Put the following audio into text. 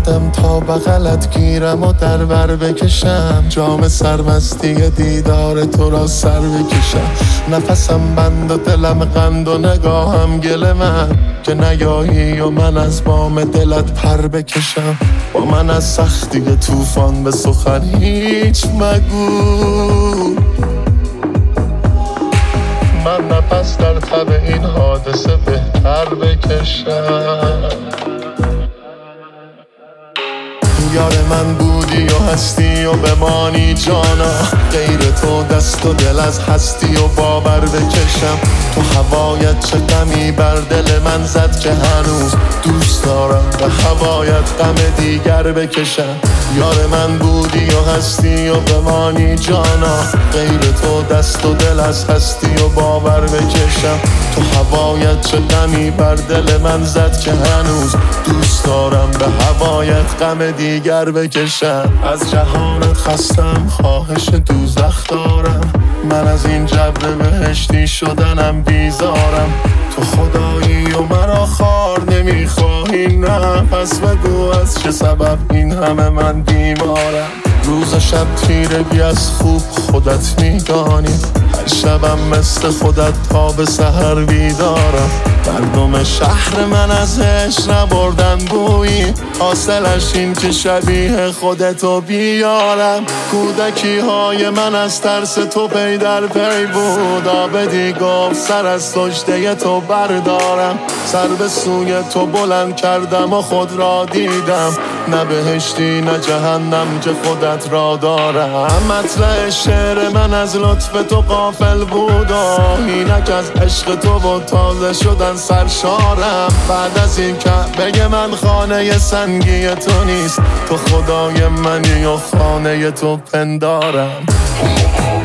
اومدم تا بغلت گیرم و در بر بکشم، جام سرمستی دیدار تو را سر بکشم. نفسم بند و دلم قند و نگاهم گل من، که نیایی و من از بام دلت پر بکشم. با من از سختی طوفان به سخن هیچ مگو، من نفس در تب این حادثه بهتر بکشم. یار من بودی و هستی و بمانی جانا، غیر تو دست و دل از هستی و باور بکشم. تو هوایت چه غمی بر دل من زد که هنوز دوست دارم به هوایت غم دیگر بکشم. یار من بودی و هستی و بمانی جانا، غیر تو دست و دل از هستی و باور بکشم. تو هوایت چه غمی بر دل من زد که هنوز دوست دارم به هوایت غم دیگر بکشم. از جهانت خستم، خواهش دوزخ دارم، من از این جبر بهشتی شدنم بیزارم. تو خدایی و مرا خار نمیخواهی، نه پس بگو از چه سبب این همه من بیمارم. روز و شب تیرگی از خوب خودت میدانی، هر شبم مثل خودت تا به سحر بیدارم. مردم شهر من از عشق نبردن بویی، حاصلش این که شبیه خودتو بیارم. کودکی های من از ترس تو پی در پی بود، آبدی گفت سر از سجده تو بردارم. سر به سوی تو بلند کردم و خود را دیدم، نه بهشتی نه جهنم که خودت را دارم. مطلع شعر من از لطف تو غافل بود و اینک از عشق تو و تازه شدن سرشارم. بعد از این کعبه من خانه سنگی تو نیست، تو خدای منی و خانه تو پندارم.